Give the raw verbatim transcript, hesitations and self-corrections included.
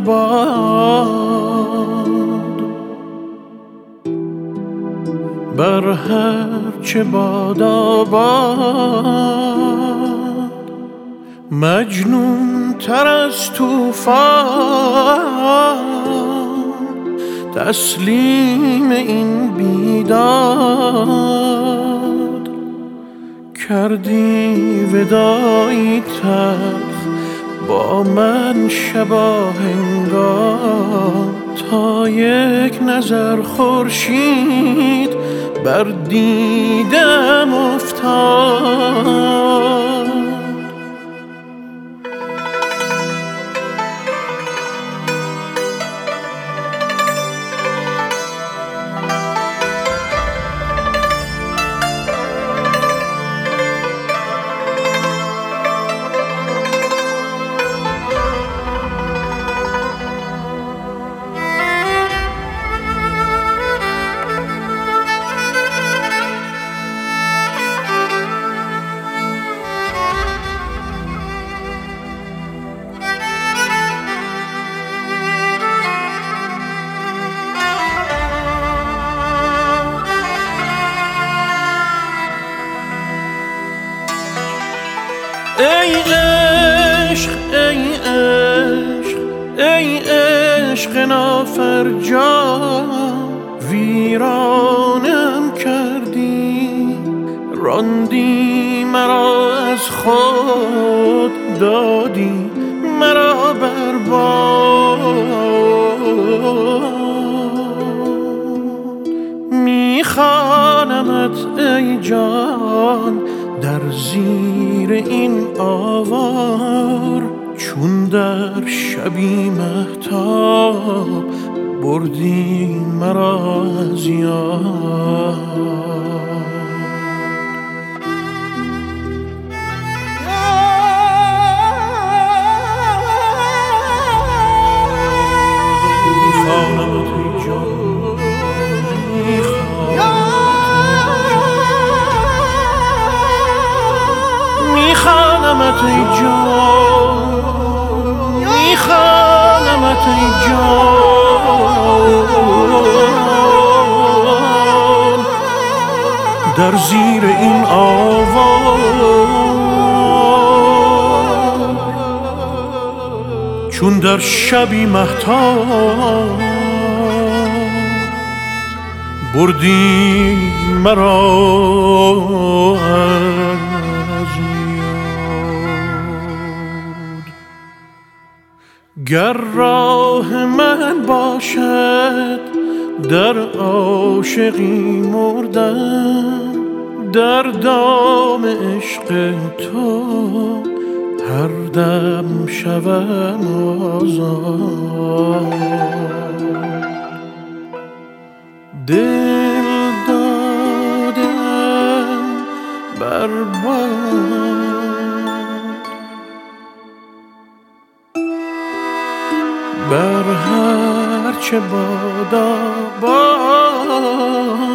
باد، بر هر چه باد آباد، مجنون تر از طوفان، تسلیم این بیداد. کردی وداعی تلخ با من شبا هنگام، تا یک نظر خورشید بر دیدم افتاد. ای عشق ای عشق ای عشق نافرجام، ویرانم کردی، راندی مرا از خود، دادی مرا برباد. میخوانمت ای جان در زیر این آوار، چون در شبی مهتاب بردی مرا از یاد. میخوانمت ای جان، میخوانمت ای جان، میخوانمت ای جان، در زیر این آوار، چون در شبی مهتاب بردی مرا از یاد. گر راه من باشد در عاشقی مردن، در دام عشق تو هر دم شوم آزاد. دل دادم برباد، بر هر چه باد آباد،